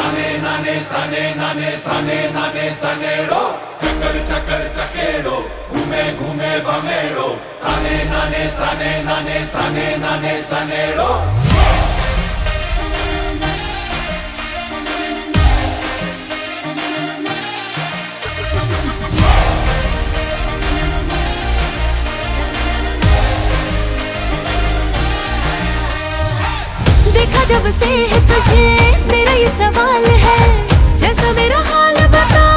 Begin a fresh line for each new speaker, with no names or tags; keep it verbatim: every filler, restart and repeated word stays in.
साने नाने साने नाने साने नाने सनेड़ो चक्कर चक्कर चकेड़ो घूमे घूमे बमेड़ो साने नाने साने नाने साने नाने सनेड़ो।
देखा जब से है तुझे मेरा ये सवाल है, जैसा मेरा हाल बता